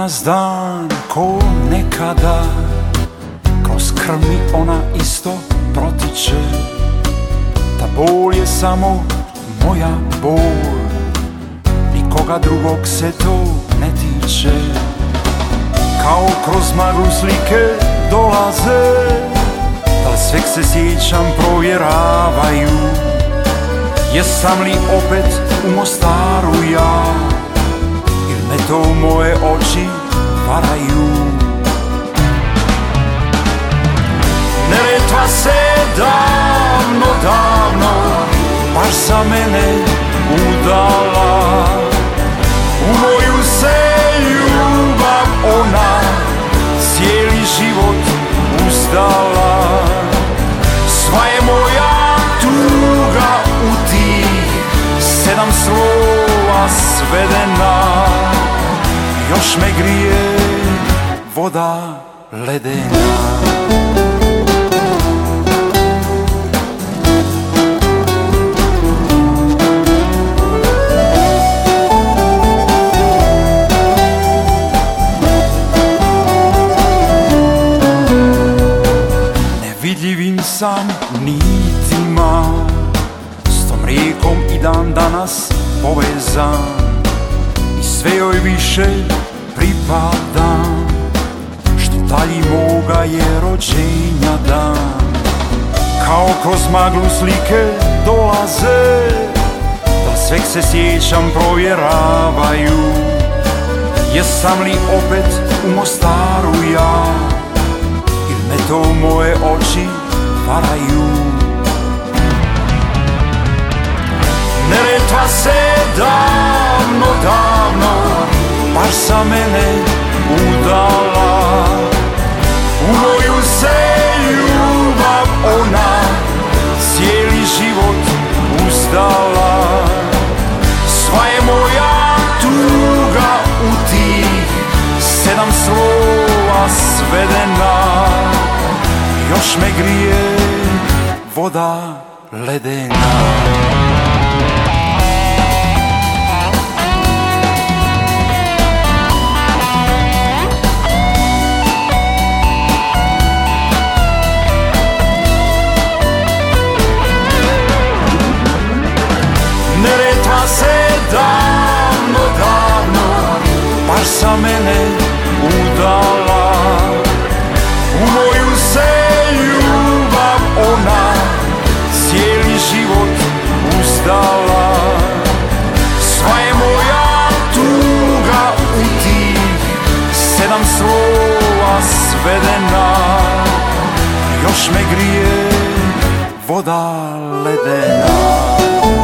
danas dan ko nekada, kroz krv mi ona isto protiče. Ta bol je samo moja bol, nikoga drugog se to ne tiče. Kao kroz maglu slike dolaze, da sveg se sjećam provjeravaju. Jesam li opet u Mostaru ja, ili me to moje oči varaju? Neretva se davno, davno baš za mene udala. U moju se ljubav ona cijeli život uzdala. Sva je moja tuga u tih 7 slova svedena. Još me grije voda ledena. Vidljivim sam nitima, s tom rijekom i dan danas povezan, i sve joj više pripadam, što dalji moga je rođenja dan. Kao kroz maglu slike dolaze, da sveg se sjećam provjeravaju. Jesam li opet u Mostaru ja, me to moje oči varaju? Neretva se davno, davno baš za mene udala. U moju se ljubav ona cijeli život uzdala. Sva je moja tuga u tih 7 slova svedena. Još me grije voda ledena. Neretva se davno, davno baš za mene udala. U moju se ljubav ona cijeli život uzdala. Sva je moja tuga u tih 7 slova svedena. Još me grije voda ledena.